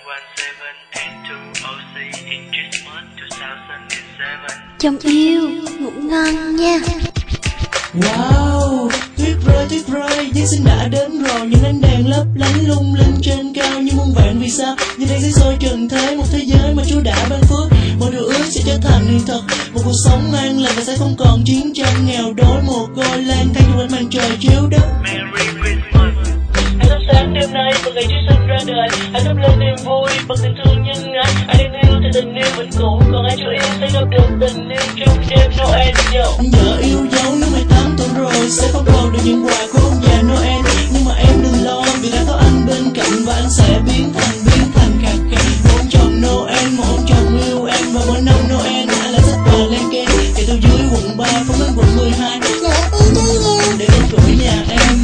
Chồng yêu, ngủ ngon nha. Wow, tuyết rơi, Giáng sinh đã đến rồi. Những ánh đèn lấp lánh lung linh trên cao như muôn vạn vì sao. Như đang xây xôi trần thế, một thế giới mà Chúa đã ban phước. Mọi điều ước sẽ trở thành hiện thực, một cuộc sống an lành và sẽ không còn chiến tranh nghèo đói mồ côi lang thang trong ánh màn trời chiếu đất. Merry Christmas. Hãy thắp sáng đêm nay bằng ngày Chúa sinh ra đời. Hãy thắp lên niềm vui bằng tình thương nhân ái. Ai đang yêu thì tình yêu vẫn cũ, còn ai chưa yêu sẽ gặp được tình yêu trong đêm Noel nhậu. Vợ yêu dấu nếu 18 tuổi rồi sẽ không còn được những quà của ông già Noel, nhưng mà em đừng lo vì đã có anh bên cạnh và anh sẽ biến thành khạc khạc. Một ông chồng Noel, một ông chồng yêu em và mỗi năm Noel anh lại xách cờ lên keng chạy từ dưới quận 3 phóng đến quận 12 để đến cửa nhà em.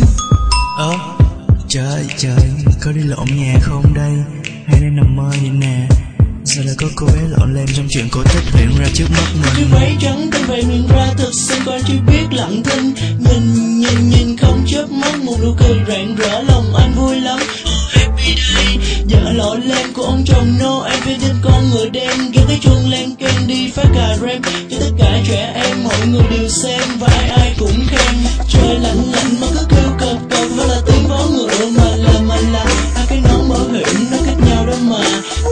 Trời, có đi lộn nhà không đây? Hay đang nằm mơ vậy nè? Sao lại có cô bé lộn lên trong chuyện cổ tích hiện ra trước mắt mình? Chiếc váy trắng tên vậy miệng ra thật xinh, con chỉ biết lặng thinh. Nhìn không chớp mắt, một nụ cười rạng rỡ lòng anh vui lắm. Happy day, vợ lội lên của ông chồng Noel phía trên con ngựa đen, ghé cái chuông len keng đi phát cà rem cho tất cả trẻ em, mọi người đều xem và ai cũng khen. Trời lạnh mà cứ kêu cợt và là tiếng vó ngựa mà là hai cái nón bảo hiểm nó cách nhau đó mà.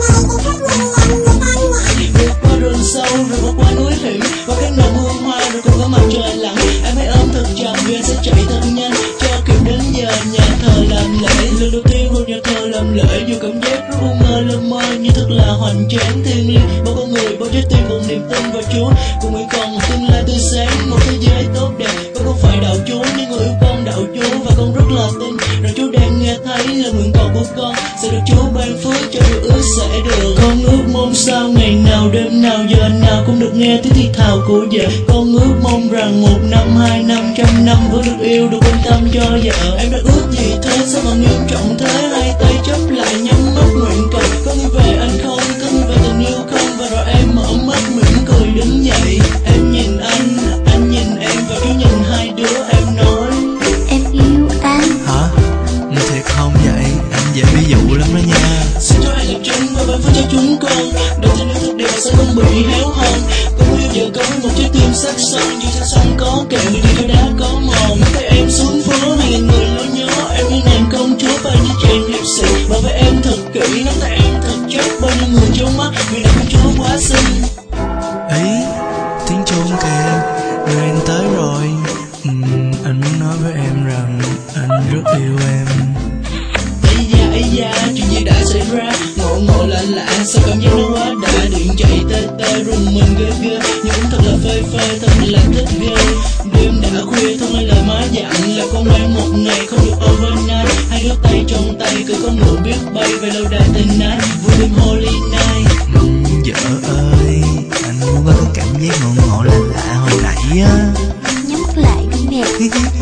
Vượt qua rừng sâu rồi vượt qua núi hiểm và cái nồng hương hoa rồi cùng có mặt trời lặn. Em hãy ôm thật chặt vì anh sẽ chạy thật nhanh cho kịp đến giờ nhà thờ làm lễ. Lần đầu tiên vào nhà thờ làm lễ dù cảm giác rất u mơ lơ mơ như thật là hoành tráng thiêng liêng. Bao con người bao trái tim cùng niềm tin vào Chúa, cùng nguyện cầu một tương lai tươi sáng, một thế giới tốt đẹp. Con không phải đạo Chúa nhưng người yêu con đạo Chúa và con rất là tin rằng Chúa đang nghe thấy lời nguyện cầu của con sẽ được Chúa ban phước cho điều ước sẽ được. Con ước mong sao ngày nào đêm nào giờ nào cũng được nghe tiếng thì thào của vợ. Con ước mong rằng 1 năm 2 năm 100 năm vẫn được yêu được quan tâm cho vợ. Em đã ước gì thế sao mà nghiêm trọng thế? Hai tay chấp lại nhắm mắt nguyện cầu. Có nghĩ về anh không? Có nghĩ về tình yêu không? Và rồi em mở mắt mỉm cười đứng dậy. Em nhìn anh nhìn em và Chúa nhìn hai đứa em nói Em yêu anh. Hả? Thiệt không vậy? Anh dễ ví dụ lắm đó nha. xin cho anh làm chứng và ban phước cho chúng con. Đời tình yêu thật đẹp sẽ không bị héo hon. Con yêu vợ con với một trái tim sắc son, dù trên sông có kẹo vì điều đá có mòn. Thấy em xuống phố này ngàn người lối nhó, em như nàng công chúa bao như chàng hiệp sĩ. Bảo vệ em thật kỹ, nắm tay em thật chắc, bao nhiêu người trốn mắt vì nàng công chúa quá xinh. Ý, tiếng chuông kìa, Noel tới rồi. Anh muốn nói với em rằng anh rất yêu em. Ây da, chuyện gì đã xảy ra? Ngộ lạ, sao cảm giác nó quá đã. Điện chạy tê rùng mình ghê nhưng cũng thật là phê, thật là thích ghê. Đêm đã khuya thôi nghe lời má dặn là con ngoan một ngày không được overnight. Hai đứa tay trong tay cười con ngựa biết bay về lâu đài tình ái vui đêm holy night. Vợ ơi, anh muốn có cái cảm giác ngộ lạ hồi nãy á. Nhắm mắt lại đi nè.